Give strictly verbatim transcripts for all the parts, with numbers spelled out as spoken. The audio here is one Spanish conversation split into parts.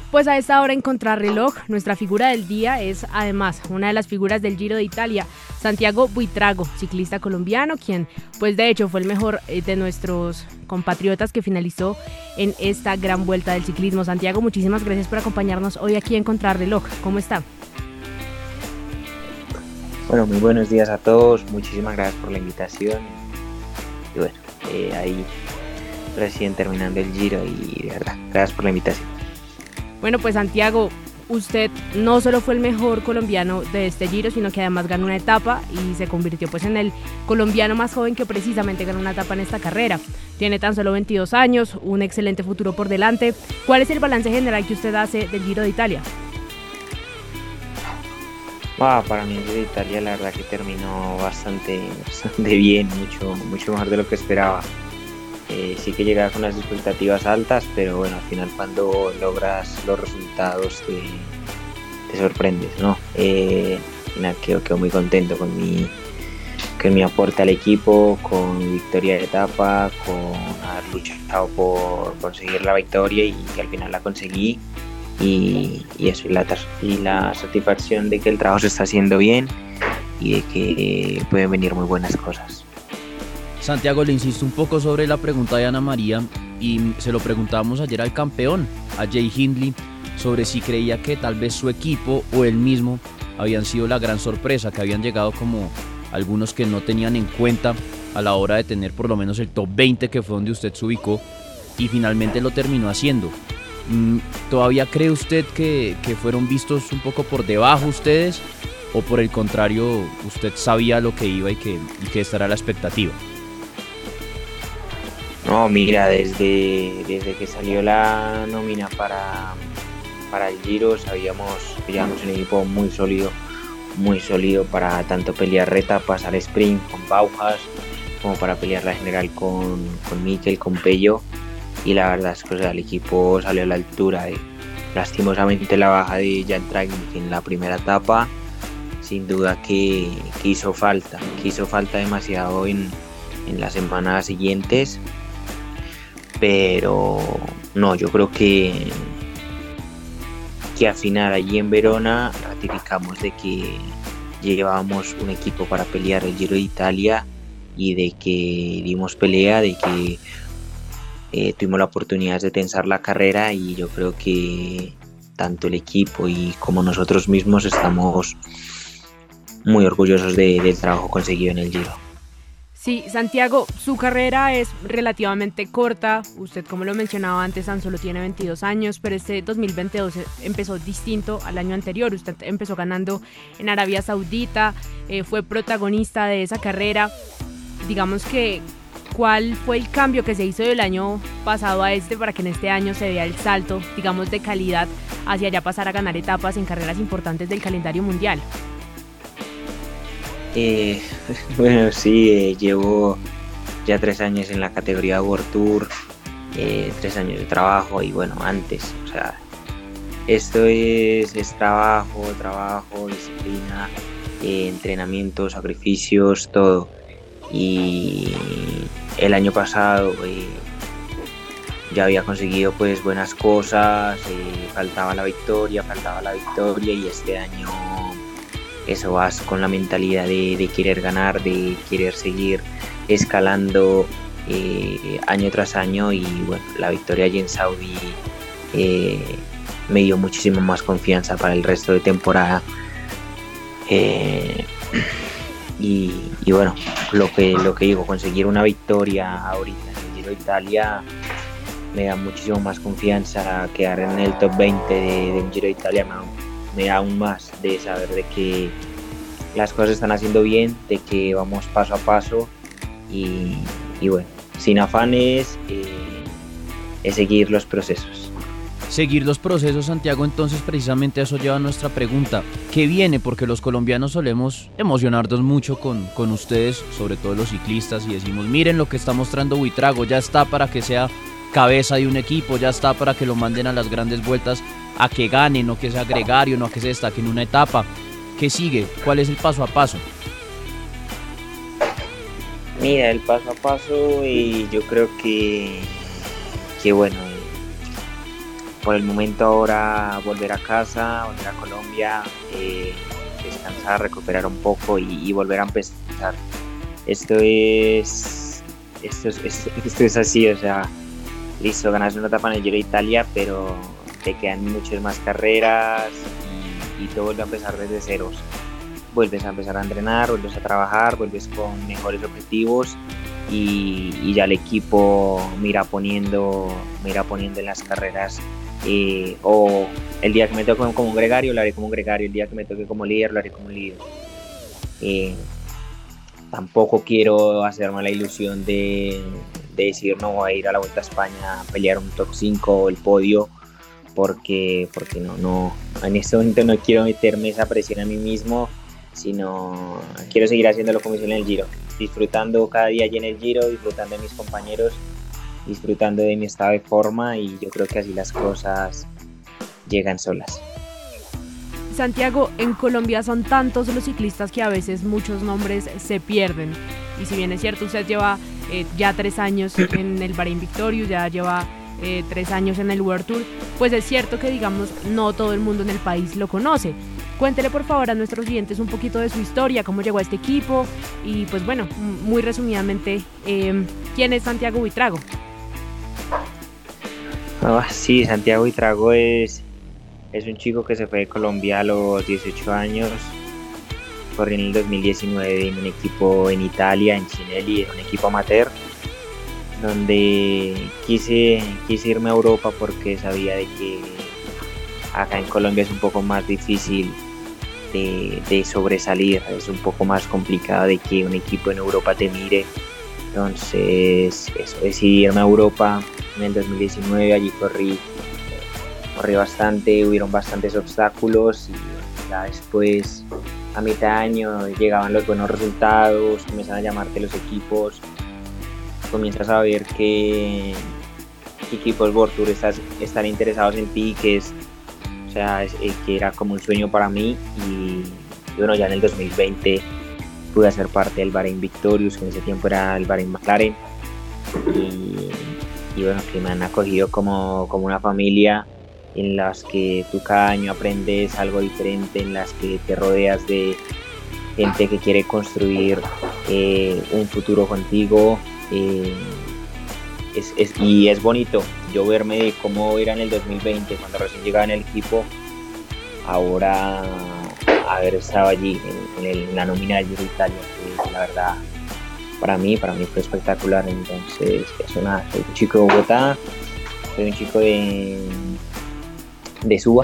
Pues a esta hora en Contrarreloj, nuestra figura del día es además una de las figuras del Giro de Italia, Santiago Buitrago, ciclista colombiano, quien pues de hecho fue el mejor de nuestros compatriotas que finalizó en esta gran vuelta del ciclismo. Santiago, muchísimas gracias por acompañarnos hoy aquí en Contrarreloj. ¿Cómo está? Bueno, muy buenos días a todos, muchísimas gracias por la invitación. Y bueno, eh, ahí recién terminando el Giro y de verdad, gracias por la invitación. Bueno, pues Santiago, usted no solo fue el mejor colombiano de este Giro, sino que además ganó una etapa y se convirtió pues en el colombiano más joven que precisamente ganó una etapa en esta carrera. Tiene tan solo veintidós años, un excelente futuro por delante. ¿Cuál es el balance general que usted hace del Giro de Italia? Ah, para mí el Giro de Italia la verdad que terminó bastante, bastante bien, mucho, mucho mejor de lo que esperaba. Eh, sí que llegaba con las expectativas altas, pero bueno, al final cuando logras los resultados te, te sorprendes, ¿no? Eh, al final quedo, quedo muy contento con mi, con mi aporte al equipo, con mi victoria de etapa, con haber luchado por conseguir la victoria y que al final la conseguí. Y, y eso, y la, y la satisfacción de que el trabajo se está haciendo bien y de que pueden venir muy buenas cosas. Santiago, le insisto un poco sobre la pregunta de Ana María y se lo preguntamos ayer al campeón, a Jay Hindley, sobre si creía que tal vez su equipo o él mismo habían sido la gran sorpresa, que habían llegado como algunos que no tenían en cuenta a la hora de tener por lo menos el top veinte, que fue donde usted se ubicó, y finalmente lo terminó haciendo. ¿Todavía cree usted que, que fueron vistos un poco por debajo ustedes o por el contrario usted sabía lo que iba y que, y que esta era la expectativa? No, mira, desde, desde que salió la nómina para, para el Giro sabíamos que llevamos un equipo muy sólido, muy sólido para tanto pelear etapas al sprint con Baujas como para pelear la general con, con Mikel, con Pello. Y la verdad es que o sea, el equipo salió a la altura. De, lastimosamente la baja de Jan Tratnik en la primera etapa, sin duda que, que hizo falta, que hizo falta demasiado en, en las semanas siguientes. Pero no, yo creo que, que al final allí en Verona ratificamos de que llevábamos un equipo para pelear el Giro de Italia y de que dimos pelea, de que eh, tuvimos la oportunidad de tensar la carrera y yo creo que tanto el equipo y como nosotros mismos estamos muy orgullosos de, del trabajo conseguido en el Giro. Sí, Santiago, su carrera es relativamente corta, usted como lo mencionaba antes tan solo tiene veintidós años, pero este dos mil veintidós empezó distinto al año anterior, usted empezó ganando en Arabia Saudita, eh, fue protagonista de esa carrera, digamos que ¿cuál fue el cambio que se hizo del año pasado a este para que en este año se vea el salto, digamos, de calidad hacia ya pasar a ganar etapas en carreras importantes del calendario mundial? Eh, bueno, sí, eh, llevo ya tres años en la categoría World Tour, eh, tres años de trabajo y bueno, antes, o sea, esto es, es trabajo, trabajo, disciplina, eh, entrenamiento, sacrificios, todo. Y el año pasado eh, ya había conseguido pues buenas cosas, eh, faltaba la victoria, faltaba la victoria y este año eso vas con la mentalidad de, de querer ganar, de querer seguir escalando eh, año tras año y bueno, la victoria allí en Saudi eh, me dio muchísimo más confianza para el resto de temporada eh, y, y bueno, lo que, lo que digo, conseguir una victoria ahorita en el Giro de Italia me da muchísimo más confianza, quedar en el top veinte de, de un Giro de Italia me, me da aún más de saber de que las cosas están haciendo bien, de que vamos paso a paso y, y bueno, sin afanes, eh, es seguir los procesos. Seguir los procesos, Santiago, entonces precisamente a eso lleva nuestra pregunta. ¿Qué viene? Porque los colombianos solemos emocionarnos mucho con, con ustedes, sobre todo los ciclistas, y decimos, miren lo que está mostrando Buitrago, ya está para que sea cabeza de un equipo, ya está para que lo manden a las grandes vueltas, a que gane, no que sea gregario, no a que se destaque en una etapa. ¿Qué sigue? ¿Cuál es el paso a paso? Mira, el paso a paso y yo creo que, que bueno, por el momento ahora volver a casa, volver a Colombia, eh, descansar, recuperar un poco y, y volver a empezar. Esto es, esto, es, esto, esto es así, o sea, listo, ganas una etapa en el Giro de Italia, pero te quedan muchas más carreras y, y todo vuelve a empezar desde ceros. Vuelves a empezar a entrenar, vuelves a trabajar, vuelves con mejores objetivos y, y ya el equipo mira poniendo, mira poniendo en las carreras. Eh, o el día que me toque como un gregario lo haré como un gregario, el día que me toque como líder lo haré como líder. Eh, tampoco quiero hacerme la ilusión de, de decir no voy a ir a la Vuelta a España a pelear un top cinco o el podio, porque, porque no, no, en este momento no quiero meterme esa presión a mí mismo, sino quiero seguir haciéndolo como hice en el Giro, disfrutando cada día allí en el Giro, disfrutando de mis compañeros, disfrutando de mi estado de forma, y yo creo que así las cosas llegan solas. Santiago, en Colombia son tantos los ciclistas que a veces muchos nombres se pierden, y si bien es cierto, usted lleva eh, ya tres años en el Bahrein Victorious, ya lleva eh, tres años en el World Tour, pues es cierto que digamos no todo el mundo en el país lo conoce. Cuéntele por favor a nuestros clientes un poquito de su historia, cómo llegó a este equipo y pues bueno, muy resumidamente, eh, ¿quién es Santiago Buitrago? Oh, sí, Santiago Buitrago es, es un chico que se fue de Colombia a los dieciocho años, corrió en el dos mil diecinueve en un equipo en Italia, en Cinelli, en un equipo amateur, donde quise, quise irme a Europa porque sabía de que acá en Colombia es un poco más difícil de, de sobresalir, es un poco más complicado de que un equipo en Europa te mire. Entonces eso, decidí irme a Europa en el dos mil diecinueve, allí corrí, corrí bastante, hubieron bastantes obstáculos y ya después a mitad de año llegaban los buenos resultados, comienzan a llamarte los equipos, comienzas a ver que, que equipos World Tour estás, están interesados en ti, que es O sea, es, es que era como un sueño para mí y, y bueno, ya en el dos mil veinte pude hacer parte del Bahrein Victorious, que en ese tiempo era el Bahrein McLaren, y, y bueno, que me han acogido como, como una familia, en las que tú cada año aprendes algo diferente, en las que te rodeas de gente que quiere construir eh, un futuro contigo, eh, es, es, y es bonito yo verme de cómo era en el dos mil veinte cuando recién llegaba en el equipo, ahora haber estado allí en, en, el, en la nómina del Giro de Italia, que la verdad para mí, para mí fue espectacular. Entonces eso, nada, soy un chico de Bogotá, soy un chico de, de Suba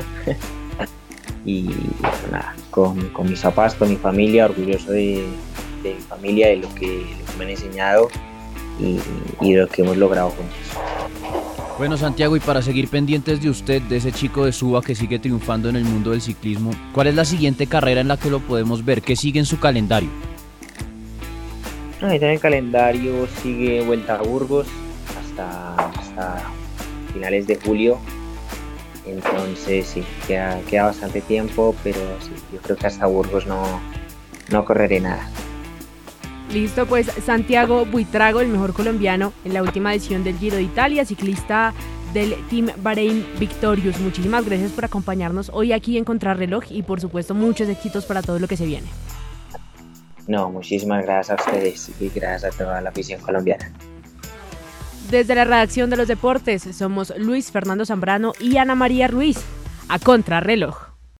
y eso, nada, con, con mis papás, con mi familia, orgulloso de, de mi familia, de lo que, lo que me han enseñado y, y de lo que hemos logrado juntos. Bueno, Santiago, y para seguir pendientes de usted, de ese chico de Suba que sigue triunfando en el mundo del ciclismo, ¿cuál es la siguiente carrera en la que lo podemos ver? ¿Qué sigue en su calendario? Ahorita en el calendario sigue Vuelta a Burgos hasta, hasta finales de julio, entonces sí, queda, queda bastante tiempo, pero sí, yo creo que hasta Burgos no, no correré nada. Listo, pues Santiago Buitrago, el mejor colombiano en la última edición del Giro de Italia, ciclista del Team Bahrein Victorious. Muchísimas gracias por acompañarnos hoy aquí en Contrarreloj y por supuesto muchos éxitos para todo lo que se viene. No, muchísimas gracias a ustedes y gracias a toda la afición colombiana. Desde la redacción de los deportes somos Luis Fernando Zambrano y Ana María Ruiz, a Contrarreloj.